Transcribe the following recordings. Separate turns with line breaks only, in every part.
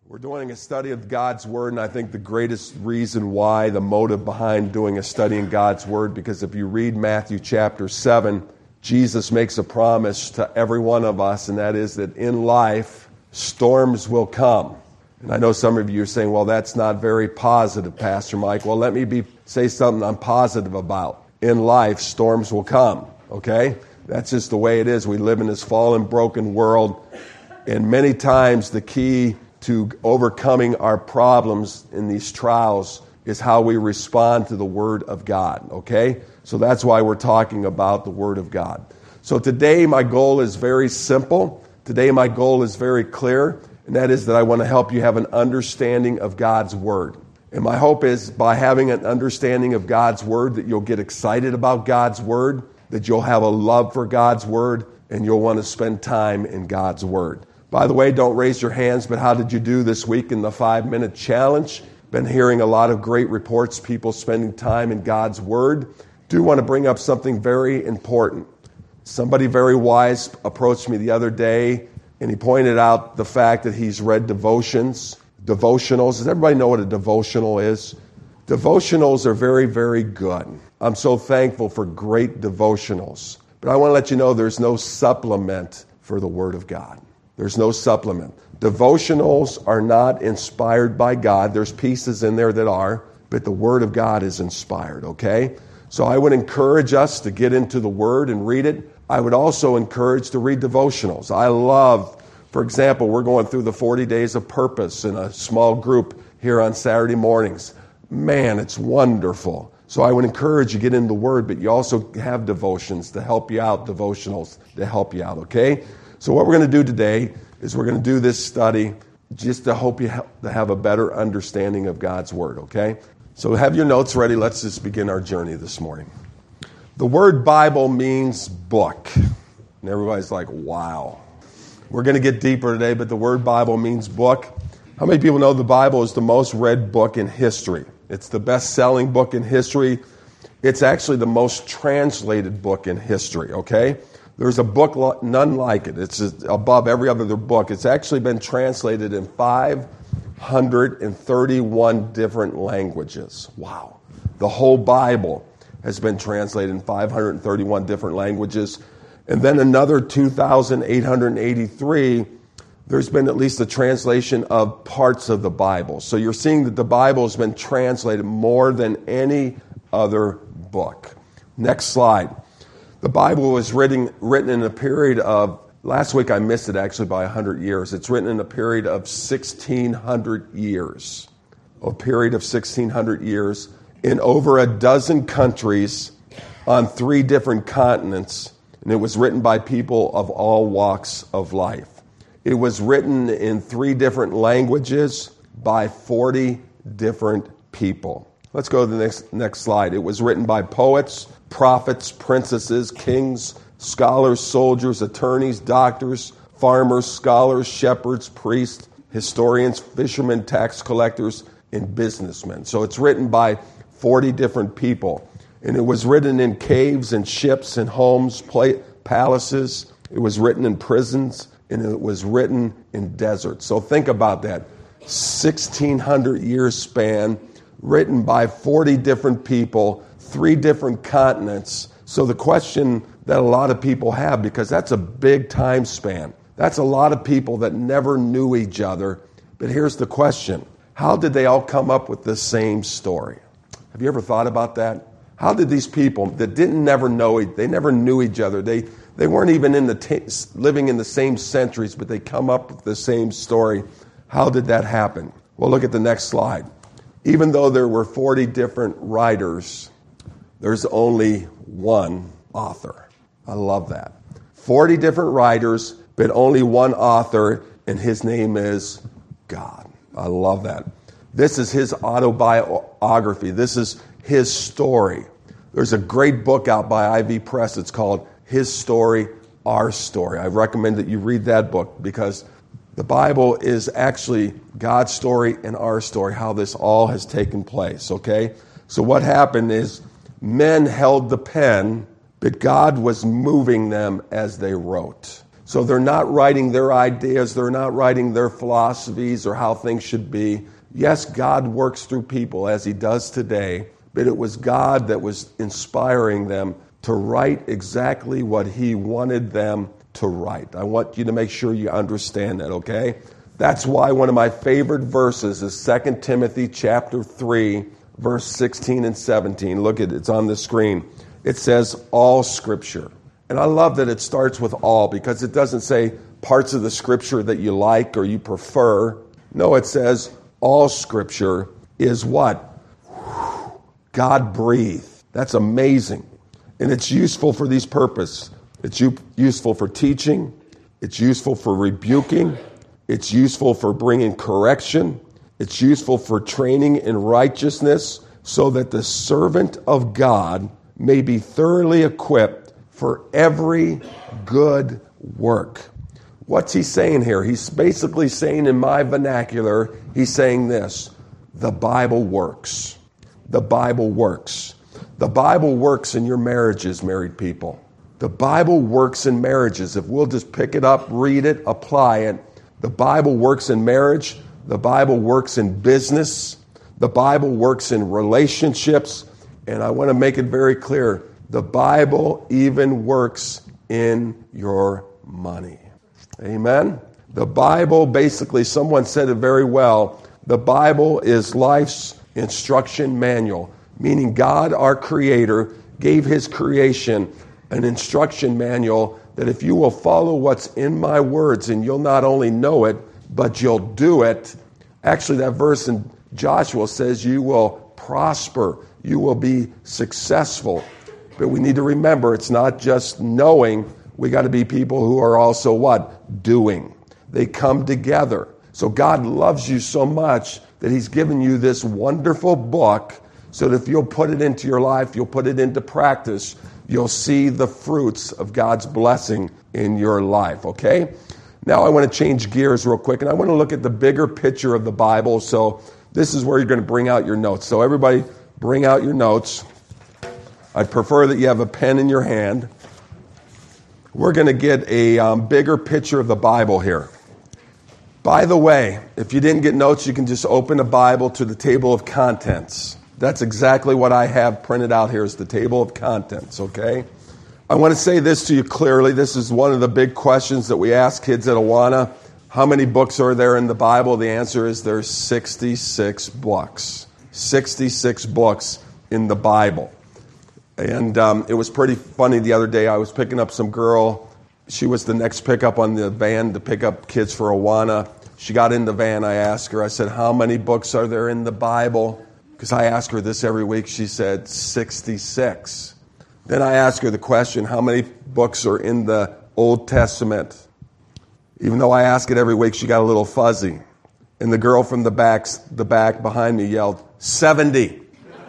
We're doing a study of God's Word, and I think the greatest reason why, the motive behind doing a study in God's Word, because if you read Matthew chapter 7, Jesus makes a promise to every one of us, and that is that in life, storms will come. And I know some of you are saying, well, that's not very positive, Pastor Mike. Well, let me say something I'm positive about. In life, storms will come, okay? That's just the way it is. We live in this fallen, broken world, and many times the key to overcoming our problems in these trials is how we respond to the Word of God, okay? So that's why we're talking about the Word of God. So today my goal is very simple. Today my goal is very clear, and that is that I want to help you have an understanding of God's Word. And my hope is by having an understanding of God's Word that you'll get excited about God's Word, that you'll have a love for God's Word, and you'll want to spend time in God's Word. By the way, don't raise your hands, but how did you do this week in the 5-minute challenge? Been hearing a lot of great reports, people spending time in God's Word. Do want to bring up something very important. Somebody very wise approached me the other day, and he pointed out the fact that he's read devotionals. Does everybody know what a devotional is? Devotionals are very, very good. I'm so thankful for great devotionals. But I want to let you know there's no supplement for the Word of God. There's no supplement. Devotionals are not inspired by God. There's pieces in there that are, but the Word of God is inspired, okay? So I would encourage us to get into the Word and read it. I would also encourage to read devotionals. I love, for example, we're going through the 40 Days of Purpose in a small group here on Saturday mornings. Man, it's wonderful. So I would encourage you to get in the Word, but you also have devotions to help you out, devotionals to help you out, okay? So what we're going to do today is we're going to do this study just to hope you have a better understanding of God's Word, okay? So have your notes ready. Let's just begin our journey this morning. The word Bible means book. And everybody's like, wow. We're going to get deeper today, but the word Bible means book. How many people know the Bible is the most read book in history? It's the best-selling book in history. It's actually the most translated book in history, okay? There's a book, none like it. It's above every other book. It's actually been translated in 531 different languages. Wow. The whole Bible has been translated in 531 different languages. And then another 2,883, there's been at least a translation of parts of the Bible. So you're seeing that the Bible has been translated more than any other book. Next slide. The Bible was written in a period of, last week I missed it actually by 100 years. It's written in a period of 1,600 years. A period of 1,600 years in over a dozen countries on 3 different continents. And it was written by people of all walks of life. It was written in 3 different languages by 40 different people. Let's go to the next slide. It was written by poets, prophets, princesses, kings, scholars, soldiers, attorneys, doctors, farmers, scholars, shepherds, priests, historians, fishermen, tax collectors, and businessmen. So it's written by 40 different people. And it was written in caves and ships and homes, palaces. It was written in prisons, and it was written in deserts. So think about that. 1,600 year span, written by 40 different people, 3 different continents. So the question that a lot of people have, because that's a big time span, that's a lot of people that never knew each other. But here's the question. How did they all come up with the same story? Have you ever thought about that? How did these people that they never knew each other, they weren't even living in the same centuries, but they come up with the same story. How did that happen? Well, look at the next slide. Even though there were 40 different writers, there's only one author. I love that. 40 different writers, but only one author, and his name is God. I love that. This is his autobiography. This is his story. There's a great book out by Ivy Press. It's called His Story, Our Story. I recommend that you read that book because the Bible is actually God's story and our story, how this all has taken place, okay? So what happened is men held the pen, but God was moving them as they wrote. So they're not writing their ideas, they're not writing their philosophies or how things should be. Yes, God works through people as he does today, but it was God that was inspiring them to write exactly what he wanted them to write. I want you to make sure you understand that, okay? That's why one of my favorite verses is 2 Timothy chapter 3, verse 16 and 17. Look at it, it's on the screen. It says, all Scripture. And I love that it starts with all, because it doesn't say parts of the Scripture that you like or you prefer. No, it says all Scripture is what? God breathed. That's amazing. And it's useful for these purposes. It's useful for teaching. It's useful for rebuking. It's useful for bringing correction. It's useful for training in righteousness, so that the servant of God may be thoroughly equipped for every good work. What's he saying here? He's basically saying, in my vernacular, he's saying this: the Bible works. The Bible works. The Bible works in your marriages, married people. The Bible works in marriages. If we'll just pick it up, read it, apply it. The Bible works in marriage. The Bible works in business. The Bible works in relationships. And I want to make it very clear, the Bible even works in your money. Amen? The Bible, basically, someone said it very well, the Bible is life's instruction manual, meaning God, our Creator, gave his creation an instruction manual that if you will follow what's in my words, and you'll not only know it, but you'll do it. Actually, that verse in Joshua says you will prosper, you will be successful. But we need to remember, it's not just knowing. We got to be people who are also what? Doing. They come together. So God loves you so much that he's given you this wonderful book, so that if you'll put it into your life, you'll put it into practice, you'll see the fruits of God's blessing in your life, okay? Now I want to change gears real quick, and I want to look at the bigger picture of the Bible. So this is where you're going to bring out your notes. So everybody bring out your notes. I'd prefer that you have a pen in your hand. We're going to get a bigger picture of the Bible here. By the way, if you didn't get notes, you can just open a Bible to the table of contents. That's exactly what I have printed out here, is the table of contents, okay? I want to say this to you clearly. This is one of the big questions that we ask kids at Awana. How many books are there in the Bible? The answer is there's 66 books. 66 books in the Bible. And it was pretty funny the other day. I was picking up some girl. She was the next pickup on the van to pick up kids for Awana. She got in the van. I asked her, I said, how many books are there in the Bible? Because I ask her this every week. She said 66. Then I asked her the question, how many books are in the Old Testament? Even though I ask it every week, she got a little fuzzy. And the girl from the back behind me yelled, 70.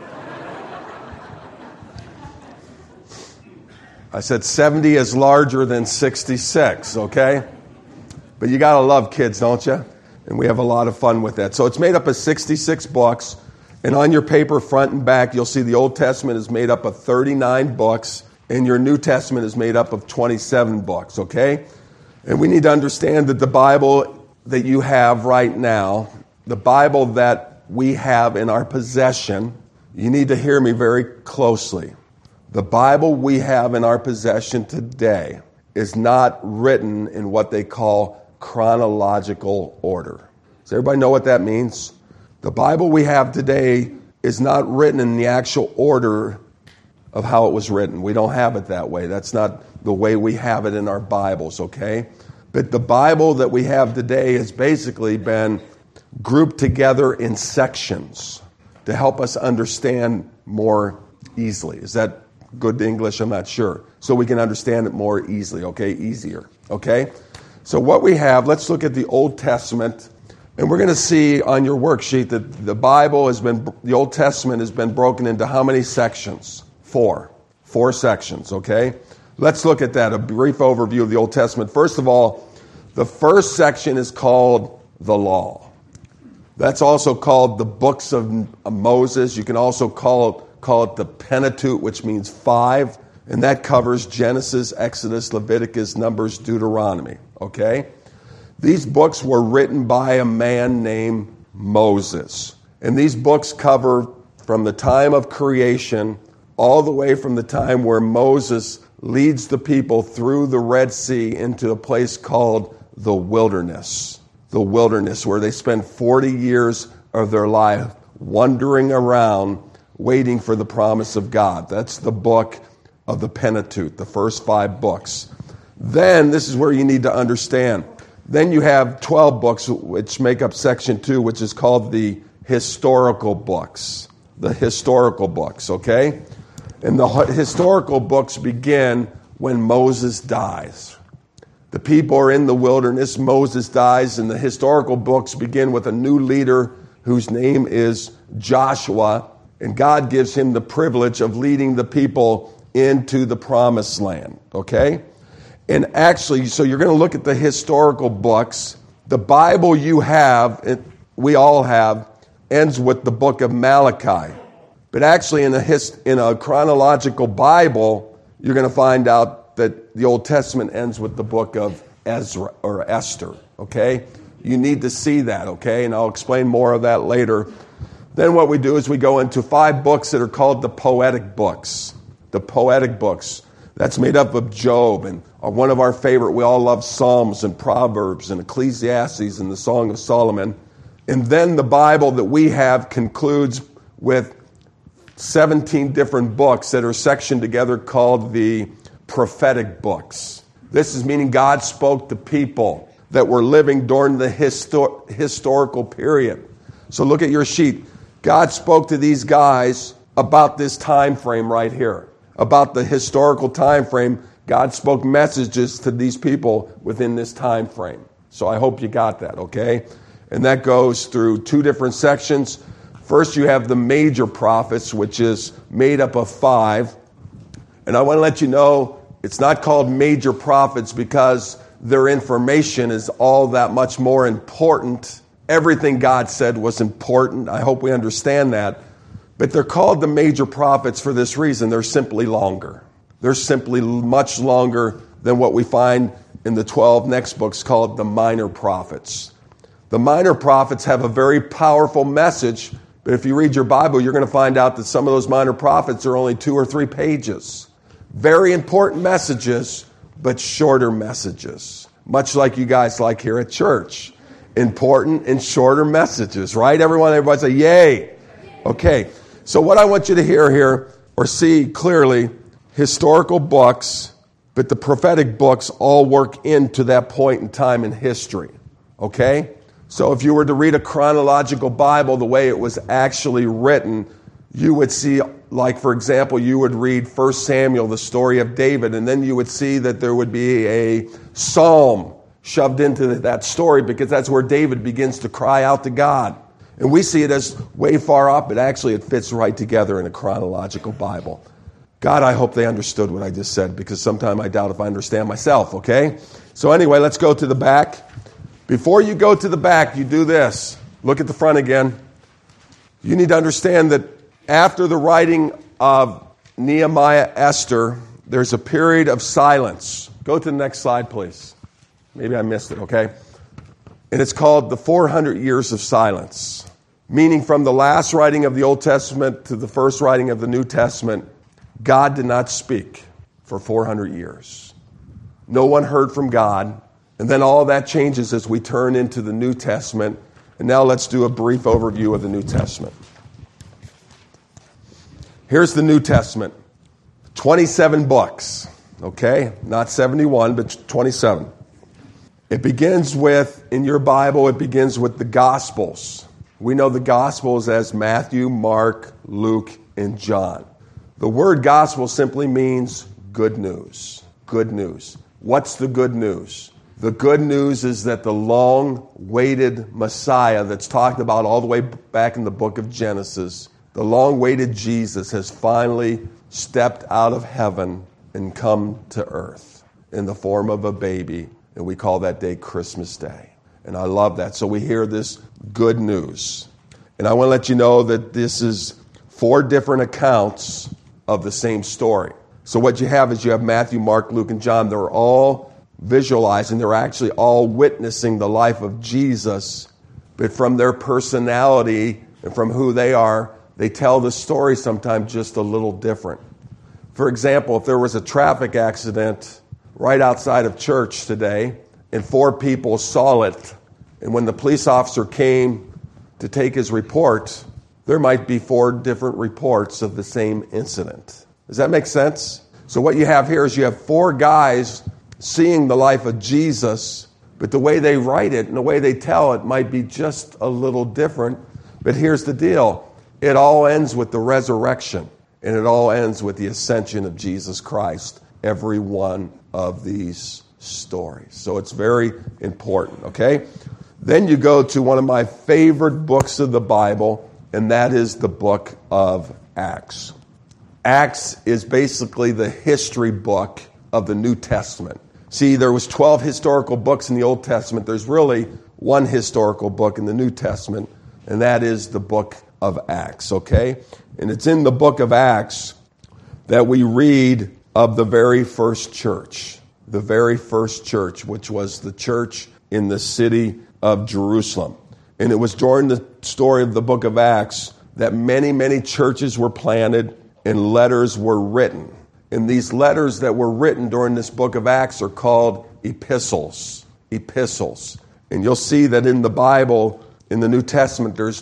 I said 70 is larger than 66, okay? But you got to love kids, don't you? And we have a lot of fun with that. So it's made up of 66 books. And on your paper, front and back, you'll see the Old Testament is made up of 39 books, and your New Testament is made up of 27 books, okay? And we need to understand that the Bible that you have right now, the Bible that we have in our possession, you need to hear me very closely. The Bible we have in our possession today is not written in what they call chronological order. Does everybody know what that means? The Bible we have today is not written in the actual order of how it was written. We don't have it that way. That's not the way we have it in our Bibles, okay? But the Bible that we have today has basically been grouped together in sections to help us understand more easily. Is that good English? I'm not sure. So we can understand it more easily, okay? Easier, okay? So what we have, let's look at the Old Testament. And we're going to see on your worksheet that the Old Testament has been broken into how many sections? 4. 4 sections, okay? Let's look at that, a brief overview of the Old Testament. First of all, the first section is called the Law. That's also called the books of Moses. You can also call it the Pentateuch, which means 5. And that covers Genesis, Exodus, Leviticus, Numbers, Deuteronomy. Okay? These books were written by a man named Moses. And these books cover from the time of creation all the way from the time where Moses leads the people through the Red Sea into a place called the wilderness. The wilderness, where they spend 40 years of their life wandering around waiting for the promise of God. That's the book of the Pentateuch, the first 5 books. Then, this is where you need to understand, then you have 12 books which make up section 2, which is called the historical books. The historical books, okay? And the historical books begin when Moses dies. The people are in the wilderness, Moses dies, and the historical books begin with a new leader whose name is Joshua, and God gives him the privilege of leading the people into the promised land, okay? And actually, so you're going to look at the historical books. The Bible you have, we all have, ends with the book of Malachi. But actually, in a chronological Bible, you're going to find out that the Old Testament ends with the book of Ezra or Esther, okay? You need to see that, okay? And I'll explain more of that later. Then what we do is we go into 5 books that are called the poetic books. The poetic books. That's made up of Job and one of our favorite, we all love Psalms and Proverbs and Ecclesiastes and the Song of Solomon. And then the Bible that we have concludes with 17 different books that are sectioned together called the prophetic books. This is meaning God spoke to people that were living during the historical period. So look at your sheet. God spoke to these guys about this time frame right here. About the historical time frame. God spoke messages to these people within this time frame. So I hope you got that, okay? And that goes through 2 different sections. First, you have the major prophets, which is made up of 5. And I want to let you know, it's not called major prophets because their information is all that much more important. Everything God said was important. I hope we understand that. But they're called the major prophets for this reason. They're simply longer. They're simply much longer than what we find in the 12 next books called the minor prophets. The minor prophets have a very powerful message, but if you read your Bible, you're going to find out that some of those minor prophets are only 2 or 3 pages. Very important messages, but shorter messages. Much like you guys like here at church. Important and shorter messages, right? Everybody say, yay. Okay, so what I want you to hear here, or see clearly, historical books, but the prophetic books all work into that point in time in history. Okay? So if you were to read a chronological Bible the way it was actually written, you would see, like for example, you would read 1 Samuel, the story of David, and then you would see that there would be a psalm shoved into that story because that's where David begins to cry out to God. And we see it as way far up, but actually it fits right together in a chronological Bible. God, I hope they understood what I just said because sometimes I doubt if I understand myself, okay? So anyway, let's go to the back. Before you go to the back, you do this. Look at the front again. You need to understand that after the writing of Nehemiah, Esther, there's a period of silence. Go to the next slide, please. Maybe I missed it, okay? And it's called the 400 years of silence. Meaning from the last writing of the Old Testament to the first writing of the New Testament, God did not speak for 400 years. No one heard from God. And then all that changes as we turn into the New Testament. And now let's do a brief overview of the New Testament. Here's the New Testament. 27 books. Okay? Not 71, but 27. It begins with, in your Bible, it begins with the Gospels. We know the Gospels as Matthew, Mark, Luke, and John. The word gospel simply means good news. Good news. What's the good news? The good news is that the long-awaited Messiah that's talked about all the way back in the book of Genesis, the long-awaited Jesus has finally stepped out of heaven and come to earth in the form of a baby. And we call that day Christmas Day. And I love that. So we hear this good news. And I want to let you know that this is 4 different accounts of the same story. So what you have is you have Matthew, Mark, Luke, and John. They're all visualizing. They're actually all witnessing the life of Jesus. But from their personality and from who they are, they tell the story sometimes just a little different. For example, if there was a traffic accident right outside of church today and 4 people saw it, and when the police officer came to take his report, there might be 4 different reports of the same incident. Does that make sense? So what you have here is you have 4 guys seeing the life of Jesus, but the way they write it and the way they tell it might be just a little different. But here's the deal. It all ends with the resurrection, and it all ends with the ascension of Jesus Christ, every one of these stories. So it's very important, okay? Then you go to one of my favorite books of the Bible, and that is the book of Acts. Acts is basically the history book of the New Testament. See, there was 12 historical books in the Old Testament. There's really one historical book in the New Testament, and that is the book of Acts, okay? And it's in the book of Acts that we read of the very first church, which was the church in the city of Jerusalem. And it was during the story of the book of Acts that many, many churches were planted and letters were written. And these letters that were written during this book of Acts are called epistles. And you'll see that in the Bible, in the New Testament, there's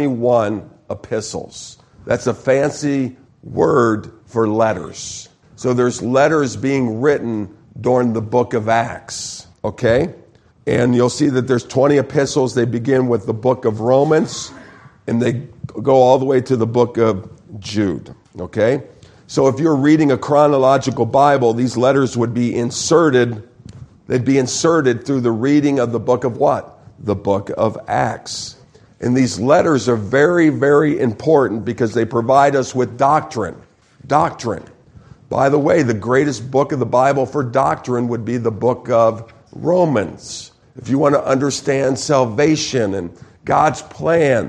21 epistles. That's a fancy word for letters. So there's letters being written during the book of Acts, okay? And you'll see that there's 20 epistles. They begin with the book of Romans, and they go all the way to the book of Jude, okay? So if you're reading a chronological Bible, these letters would be inserted. They'd be inserted through the reading of the book of what? The book of Acts. And these letters are very, very important because they provide us with doctrine. Doctrine. By the way, the greatest book of the Bible for doctrine would be the book of Romans. If you want to understand salvation and God's plan,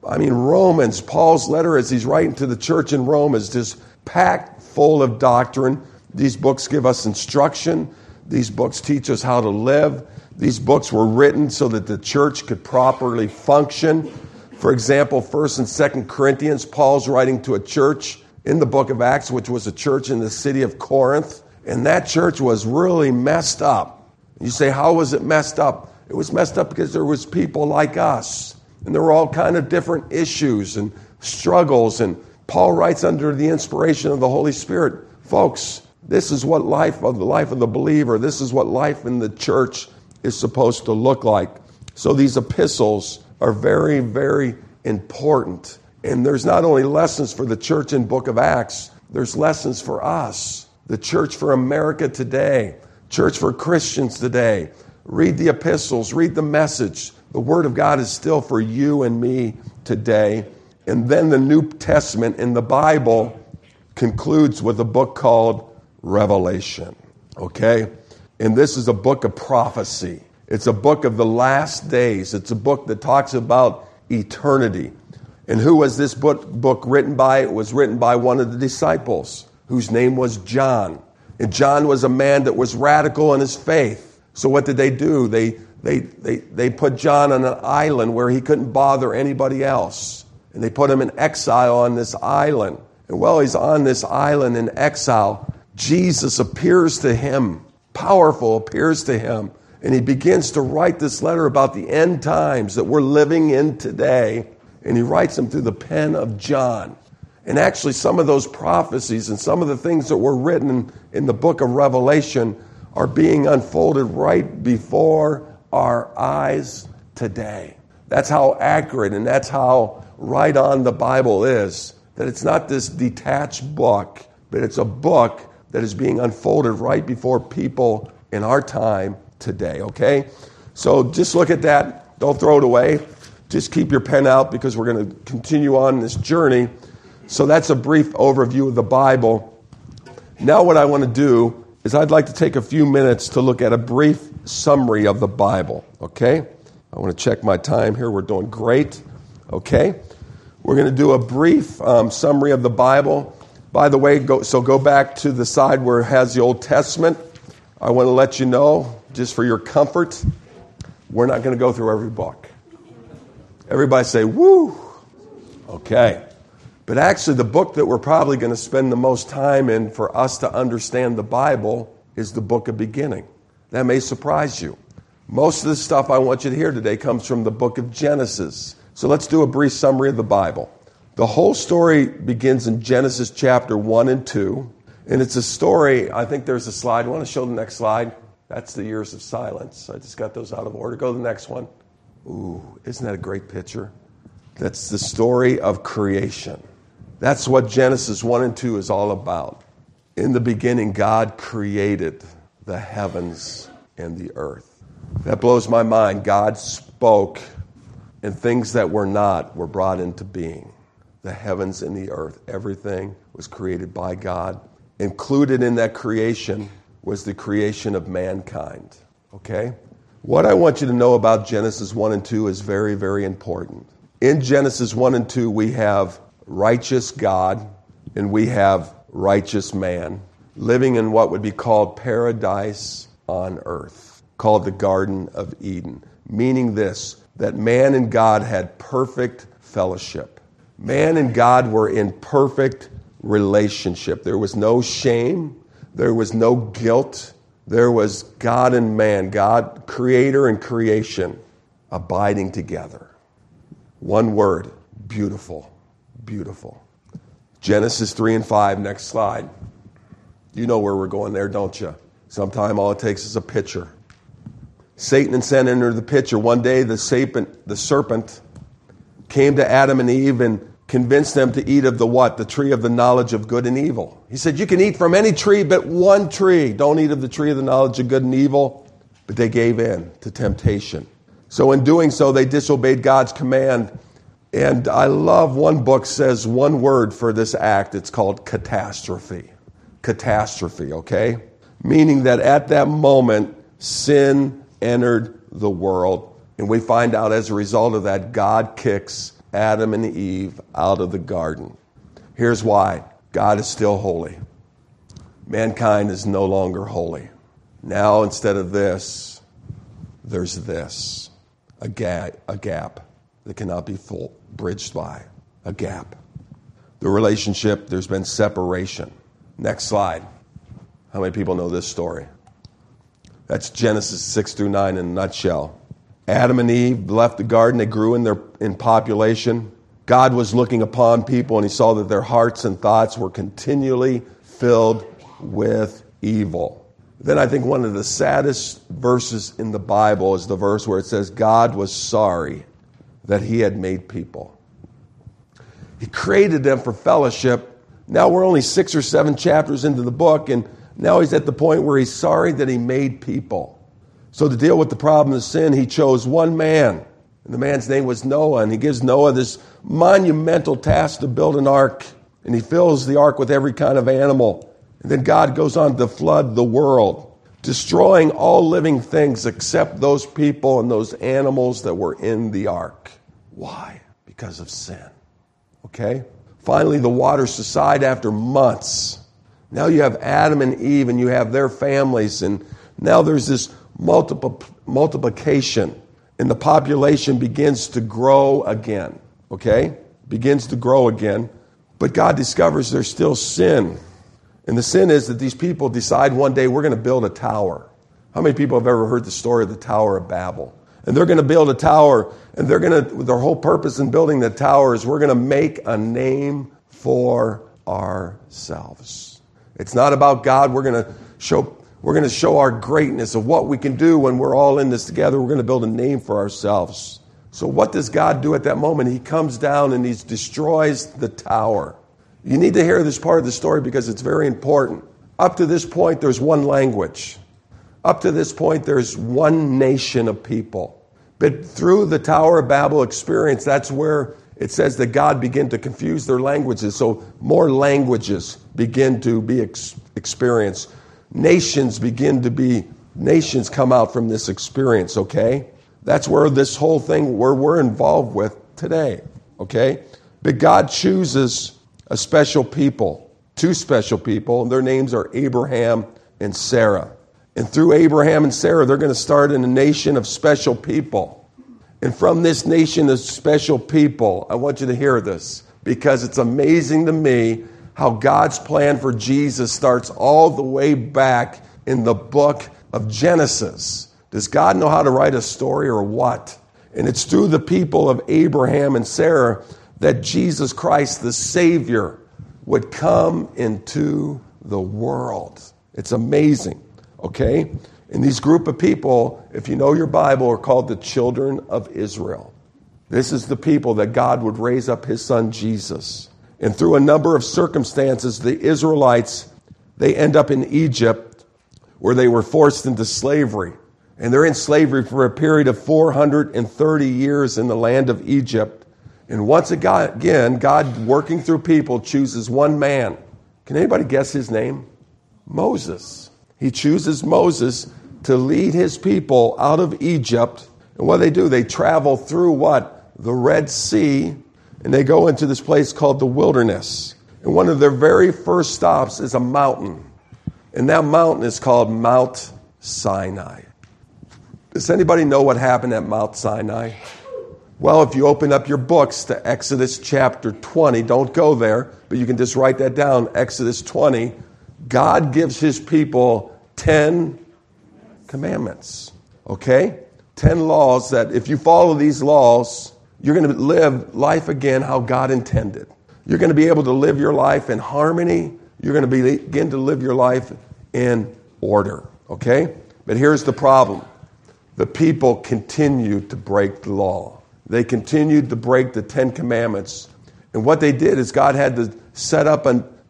Romans, Paul's letter as he's writing to the church in Rome is just packed full of doctrine. These books give us instruction. These books teach us how to live. These books were written so that the church could properly function. For example, 1st and 2nd Corinthians, Paul's writing to a church in the book of Acts, which was a church in the city of Corinth. And that church was really messed up. You say, how was it messed up? It was messed up because there was people like us. And there were all kind of different issues and struggles. And Paul writes under the inspiration of the Holy Spirit, folks, this is what the life of the believer, this is what life in the church is supposed to look like. So these epistles are very, very important. And there's not only lessons for the church in book of Acts, there's lessons for us, the church for America today, church for Christians today. Read the epistles, read the message. The Word of God is still for you and me today. And then the New Testament in the Bible concludes with a book called Revelation. Okay? And this is a book of prophecy. It's a book of the last days. It's a book that talks about eternity. And who was this book written by? It was written by one of the disciples whose name was John. And John was a man that was radical in his faith. So what did they do? They put John on an island where he couldn't bother anybody else. And they put him in exile on this island. And while he's on this island in exile, Jesus appears to him, powerful appears to him. And he begins to write this letter about the end times that we're living in today. And he writes them through the pen of John. And actually some of those prophecies and some of the things that were written in the book of Revelation are being unfolded right before our eyes today. That's how accurate and that's how right on the Bible is. That it's not this detached book, but it's a book that is being unfolded right before people in our time today, okay? So just look at that. Don't throw it away. Just keep your pen out because we're going to continue on this journey. So that's a brief overview of the Bible. Now what I want to do is I'd like to take a few minutes to look at a brief summary of the Bible, okay? I want to check my time here. We're doing great, okay? We're going to do a brief summary of the Bible. By the way, go back to the side where it has the Old Testament. I want to let you know, just for your comfort, we're not going to go through every book. Everybody say, woo! Okay. But actually, the book that we're probably going to spend the most time in for us to understand the Bible is the book of beginning. That may surprise you. Most of the stuff I want you to hear today comes from the book of Genesis. So let's do a brief summary of the Bible. The whole story begins in Genesis chapter 1 and 2. And it's a story, I think there's a slide. You want to show the next slide? That's the years of silence. I just got those out of order. Go to the next one. Ooh, isn't that a great picture? That's the story of creation. That's what Genesis 1 and 2 is all about. In the beginning, God created the heavens and the earth. That blows my mind. God spoke, and things that were not were brought into being. The heavens and the earth, everything was created by God. Included in that creation was the creation of mankind. Okay? What I want you to know about Genesis 1 and 2 is very, very important. In Genesis 1 and 2, we have righteous God and we have righteous man living in what would be called paradise on earth, called the Garden of Eden, meaning this, that man and God had perfect fellowship. Man and God were in perfect relationship. There was no shame. There was no guilt. There was God and man, God, creator and creation, abiding together. One word, beautiful. Beautiful. Genesis 3 and 5, next slide. You know where we're going there, don't you? Sometime all it takes is a picture. Satan and sin entered the picture. One day the serpent came to Adam and Eve and convinced them to eat of the what? The tree of the knowledge of good and evil. He said, you can eat from any tree but one tree. Don't eat of the tree of the knowledge of good and evil. But they gave in to temptation. So in doing so, they disobeyed God's command. And I love one book says one word for this act. It's called catastrophe. Catastrophe, okay? Meaning that at that moment, sin entered the world. And we find out as a result of that, God kicks Adam and Eve out of the garden. Here's why. God is still holy. Mankind is no longer holy. Now, instead of this, there's this. A gap that cannot be bridged by. A gap. The relationship, there's been separation. Next slide. How many people know this story? That's Genesis 6 through 9 in a nutshell. Adam and Eve left the garden. They grew in population. God was looking upon people and he saw that their hearts and thoughts were continually filled with evil. Then I think one of the saddest verses in the Bible is the verse where it says God was sorry that he had made people. He created them for fellowship. Now we're only 6 or 7 chapters into the book, and now he's at the point where he's sorry that he made people. So to deal with the problem of sin, he chose one man, and the man's name was Noah, and he gives Noah this monumental task to build an ark, and he fills the ark with every kind of animal. And then God goes on to flood the world, destroying all living things except those people and those animals that were in the ark. Why? Because of sin. Okay? Finally, the waters subside after months. Now you have Adam and Eve and you have their families, and now there's this multiplication, and the population begins to grow again. Okay? Begins to grow again. But God discovers there's still sin. And the sin is that these people decide one day we're going to build a tower. How many people have ever heard the story of the Tower of Babel? And they're going to build a tower, and their whole purpose in building the tower is we're going to make a name for ourselves. It's not about God. We're going to show our greatness of what we can do when we're all in this together. We're going to build a name for ourselves. So what does God do at that moment? He comes down and he destroys the tower. You need to hear this part of the story because it's very important. Up to this point, there's one language. Up to this point, there's one nation of people. But through the Tower of Babel experience, that's where it says that God began to confuse their languages. So more languages begin to be experienced. Nations come out from this experience, okay? That's where this whole thing, where we're involved with today, okay? But God chooses a special people. two special people. Their names are Abraham and Sarah. And through Abraham and Sarah, they're going to start in a nation of special people. And from this nation of special people, I want you to hear this, because it's amazing to me how God's plan for Jesus starts all the way back in the book of Genesis. Does God know how to write a story or what? And it's through the people of Abraham and Sarah that Jesus Christ, the Savior, would come into the world. It's amazing, okay? And these group of people, if you know your Bible, are called the children of Israel. This is the people that God would raise up his son Jesus. And through a number of circumstances, the Israelites, they end up in Egypt, where they were forced into slavery. And they're in slavery for a period of 430 years in the land of Egypt. And once again, God, working through people, chooses one man. Can anybody guess his name? Moses. He chooses Moses to lead his people out of Egypt. And what do? They travel through what? The Red Sea. And they go into this place called the wilderness. And one of their very first stops is a mountain. And that mountain is called Mount Sinai. Does anybody know what happened at Mount Sinai? Well, if you open up your books to Exodus chapter 20, don't go there, but you can just write that down, Exodus 20, God gives his people 10 commandments, okay? 10 laws that if you follow these laws, you're going to live life again how God intended. You're going to be able to live your life in harmony. You're going to begin to live your life in order, okay? But here's the problem. The people continued to break the law. They continued to break the 10 commandments. And what they did is God had to set up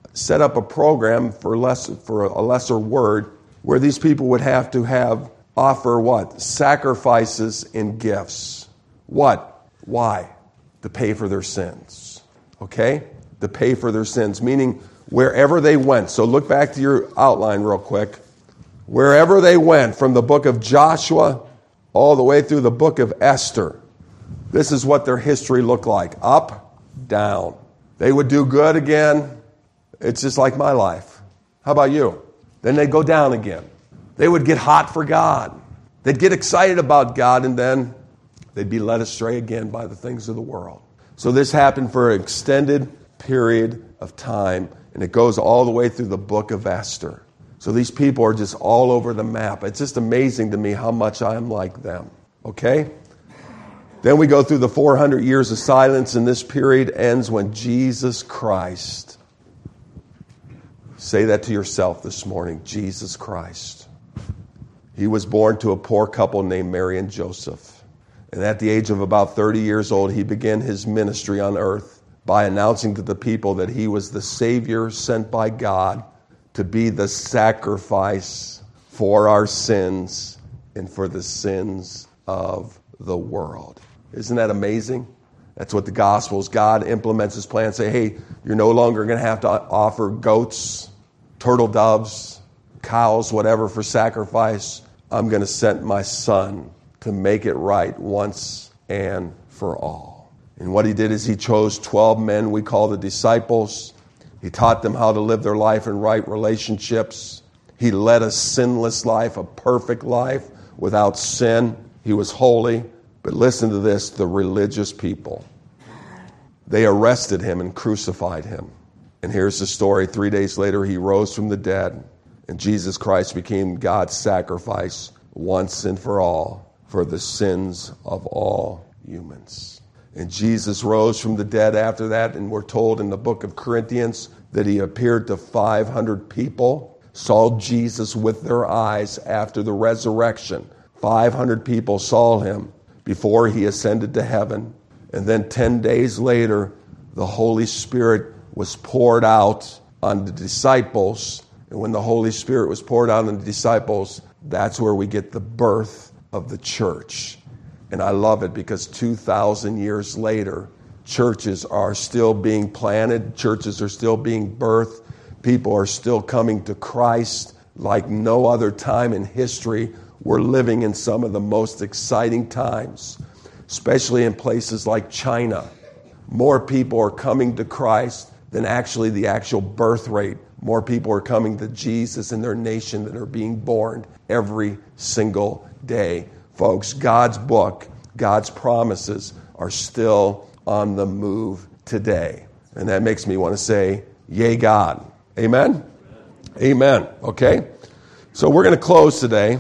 a program for a lesser word where these people would have to offer what? Sacrifices and gifts. What? Why? To pay for their sins. Okay? To pay for their sins, meaning wherever they went. So look back to your outline real quick. Wherever they went, from the book of Joshua all the way through the book of Esther, this is what their history looked like. Up, down. They would do good again. It's just like my life. How about you? Then they'd go down again. They would get hot for God. They'd get excited about God, and then they'd be led astray again by the things of the world. So this happened for an extended period of time, and it goes all the way through the book of Esther. So these people are just all over the map. It's just amazing to me how much I'm like them. Okay? Then we go through the 400 years of silence, and this period ends when Jesus Christ. Say that to yourself this morning. Jesus Christ. He was born to a poor couple named Mary and Joseph. And at the age of about 30 years old, he began his ministry on earth by announcing to the people that he was the Savior sent by God to be the sacrifice for our sins and for the sins of the world. Isn't that amazing? That's what the gospel is. God implements his plan. Say, hey, you're no longer going to have to offer goats, turtle doves, cows, whatever for sacrifice. I'm going to send my son to make it right once and for all. And what he did is he chose 12 men we call the disciples. He taught them how to live their life in right relationships. He led a sinless life, a perfect life without sin. He was holy. But listen to this, the religious people. They arrested him and crucified him. And here's the story. 3 days later, he rose from the dead. And Jesus Christ became God's sacrifice once and for the sins of all humans. And Jesus rose from the dead after that. And we're told in the book of Corinthians that he appeared to 500 people, saw Jesus with their eyes after the resurrection. 500 people saw him before he ascended to heaven. And then 10 days later, the Holy Spirit was poured out on the disciples. And when the Holy Spirit was poured out on the disciples, that's where we get the birth of the church. And I love it because 2,000 years later, churches are still being planted. Churches are still being birthed. People are still coming to Christ like no other time in history. We're living in some of the most exciting times, especially in places like China. More people are coming to Christ than actually the actual birth rate. More people are coming to Jesus in their nation than are being born every single day. Folks, God's book, God's promises are still on the move today. And that makes me want to say, yay, God. Amen? Amen. Okay? So we're going to close today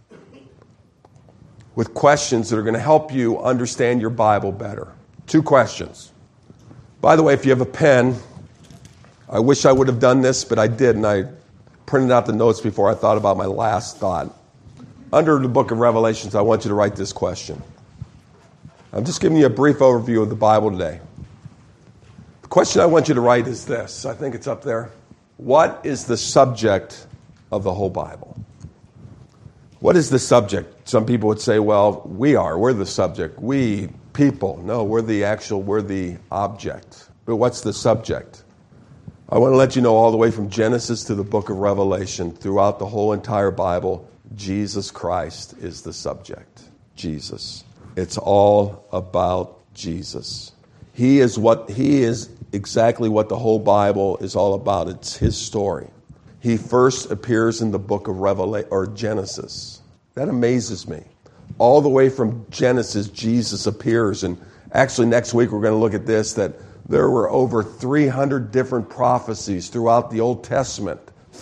with questions that are going to help you understand your Bible better. 2 questions. By the way, if you have a pen, I wish I would have done this, but I didn't. I printed out the notes before I thought about my last thought. Under the book of Revelations, I want you to write this question. I'm just giving you a brief overview of the Bible today. The question I want you to write is this. I think it's up there. What is the subject of the whole Bible? What is the subject? Some people would say, well, we're the subject. We, people. No, we're the object. But what's the subject? I want to let you know all the way from Genesis to the book of Revelation, throughout the whole entire Bible, Jesus Christ is the subject. Jesus. It's all about Jesus. He is exactly what the whole Bible is all about. It's his story. He first appears in the book of Genesis. That amazes me. All the way from Genesis, Jesus appears. And actually next week we're going to look at this, that there were over 300 different prophecies throughout the Old Testament.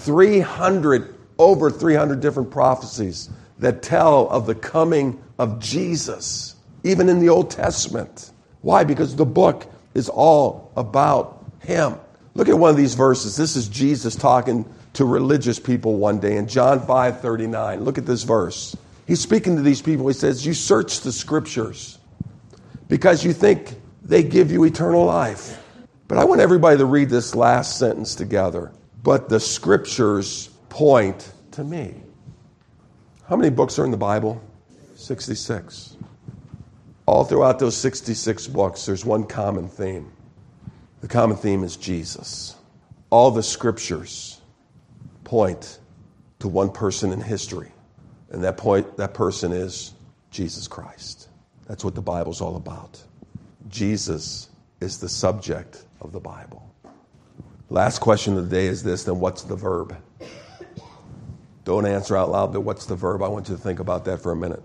Over 300 different prophecies that tell of the coming of Jesus, even in the Old Testament. Why? Because the book is all about him. Look at one of these verses. This is Jesus talking to religious people one day in John 5:39. Look at this verse. He's speaking to these people. He says, you search the scriptures because you think they give you eternal life. But I want everybody to read this last sentence together. But the scriptures point to me. How many books are in the Bible? 66. All throughout those 66 books, there's one common theme. The common theme is Jesus. All the scriptures point to one person in history. And that person is Jesus Christ. That's what the Bible's all about. Jesus is the subject of the Bible. Last question of the day is this, then what's the verb? Don't answer out loud, but what's the verb? I want you to think about that for a minute.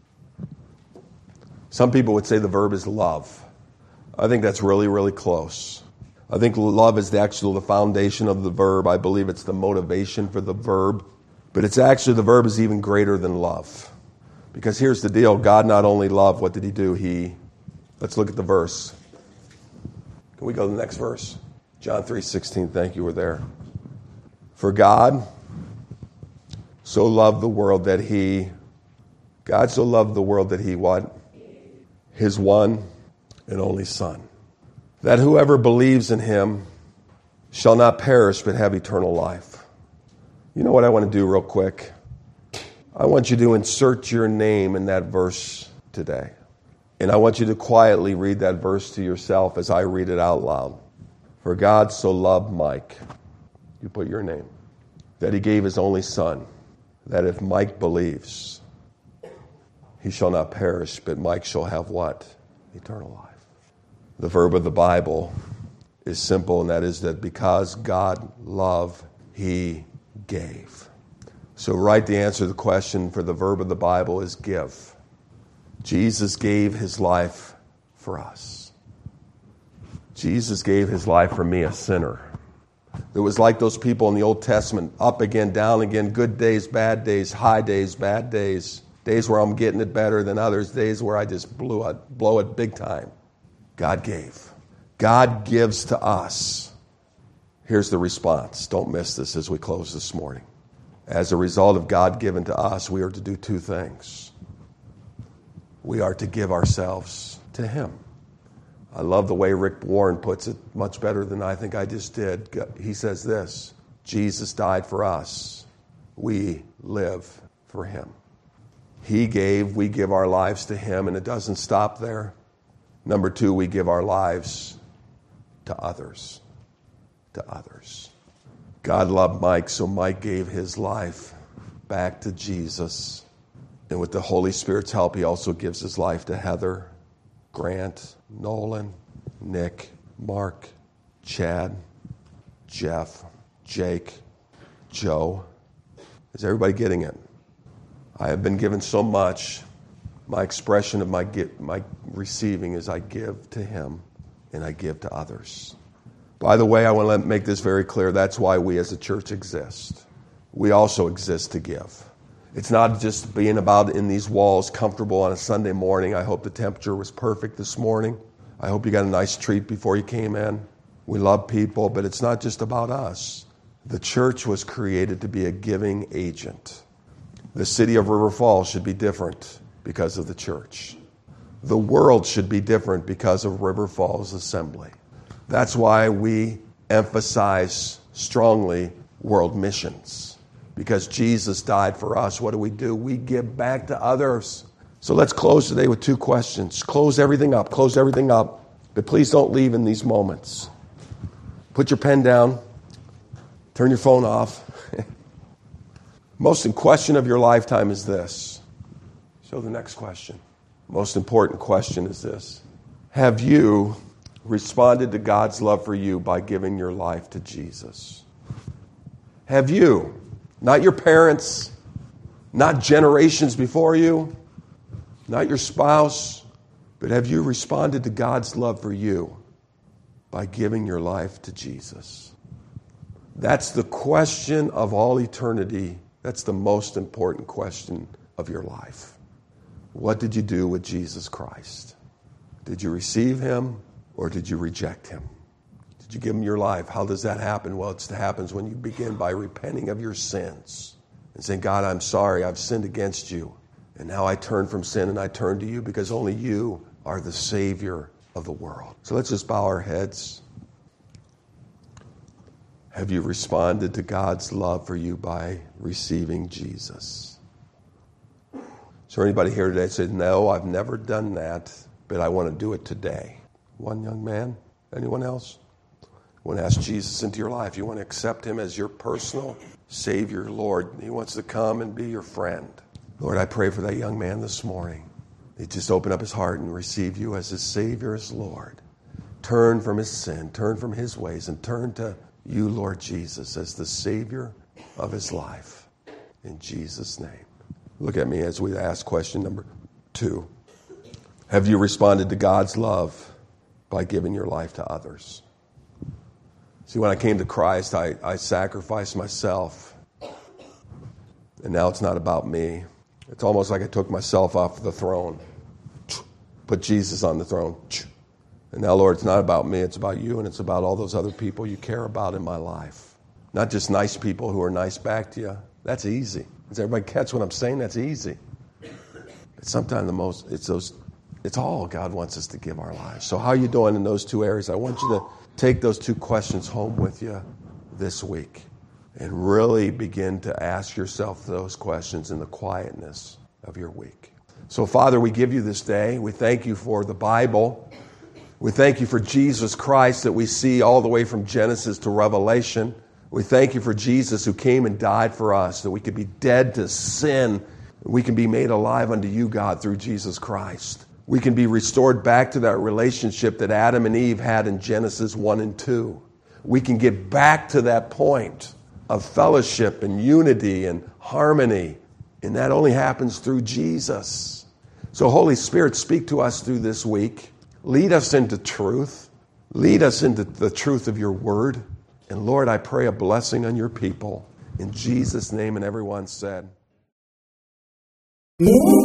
Some people would say the verb is love. I think that's really, really close. I think love is the foundation of the verb. I believe it's the motivation for the verb. But it's actually, the verb is even greater than love. Because here's the deal. God not only loved, what did he do? Let's look at the verse. Can we go to the next verse? John 3:16. Thank you, we're there. For God so loved the world that God so loved the world that he what? His one and only Son. That whoever believes in him shall not perish but have eternal life. You know what I want to do real quick? I want you to insert your name in that verse today. And I want you to quietly read that verse to yourself as I read it out loud. For God so loved Mike, you put your name, that he gave his only Son, that if Mike believes, he shall not perish, but Mike shall have what? Eternal life. The verb of the Bible is simple, and that is that because God loved, he gave. So write the answer to the question for the verb of the Bible is give. Jesus gave his life for us. Jesus gave his life for me, a sinner. It was like those people in the Old Testament, up again, down again, good days, bad days, high days, bad days, days where I'm getting it better than others, days where I just blow it big time. God gave. God gives to us. Here's the response. Don't miss this as we close this morning. As a result of God giving to us, we are to do 2 things. We are to give ourselves to him. I love the way Rick Warren puts it, much better than I think I just did. He says this, Jesus died for us. We live for him. He gave, we give our lives to him, and it doesn't stop there. Number 2, we give our lives to others. To others. God loved Mike, so Mike gave his life back to Jesus. And with the Holy Spirit's help, he also gives his life to Heather, Grant, Nolan, Nick, Mark, Chad, Jeff, Jake, Joe. Is everybody getting it? I have been given so much. My expression of my receiving is I give to him and I give to others. By the way, I want to make this very clear. That's why we as a church exist. We also exist to give. It's not just being about in these walls comfortable on a Sunday morning. I hope the temperature was perfect this morning. I hope you got a nice treat before you came in. We love people, but it's not just about us. The church was created to be a giving agent. The city of River Falls should be different because of the church. The world should be different because of River Falls Assembly. That's why we emphasize strongly world missions. Because Jesus died for us, what do? We give back to others. So let's close today with 2 questions. Close everything up. But please don't leave in these moments. Put your pen down. Turn your phone off. Most important question of your lifetime is this. So the next question. Most important question is this. Have you responded to God's love for you by giving your life to Jesus? Have you? Not your parents, not generations before you, not your spouse, but have you responded to God's love for you by giving your life to Jesus? That's the question of all eternity. That's the most important question of your life. What did you do with Jesus Christ? Did you receive him or did you reject him? Did you give him your life? How does that happen? Well, it happens when you begin by repenting of your sins and saying, God, I'm sorry, I've sinned against you. And now I turn from sin and I turn to you because only you are the Savior of the world. So let's just bow our heads. Have you responded to God's love for you by receiving Jesus? Is there anybody here today that said, no, I've never done that, but I want to do it today? One young man? Anyone else? You want to ask Jesus into your life. You want to accept him as your personal Savior, Lord. He wants to come and be your friend. Lord, I pray for that young man this morning. He just open up his heart and receive you as his Savior, as Lord. Turn from his sin, turn from his ways, and turn to you, Lord Jesus, as the Savior of his life. In Jesus' name. Look at me as we ask question number 2. Have you responded to God's love by giving your life to others? See, when I came to Christ, I sacrificed myself. And now it's not about me. It's almost like I took myself off the throne, put Jesus on the throne. And now, Lord, it's not about me. It's about you, and it's about all those other people you care about in my life. Not just nice people who are nice back to you. That's easy. Does everybody catch what I'm saying? That's easy. But sometimes it's all God wants us to give our lives. So how are you doing in those 2 areas? I want you to take those 2 questions home with you this week and really begin to ask yourself those questions in the quietness of your week. So, Father, we give you this day. We thank you for the Bible. We thank you for Jesus Christ that we see all the way from Genesis to Revelation. We thank you for Jesus who came and died for us, that we could be dead to sin. We can be made alive unto you, God, through Jesus Christ. We can be restored back to that relationship that Adam and Eve had in Genesis 1 and 2. We can get back to that point of fellowship and unity and harmony. And that only happens through Jesus. So Holy Spirit, speak to us through this week. Lead us into truth. Lead us into the truth of your word. And Lord, I pray a blessing on your people. In Jesus' name, and everyone said.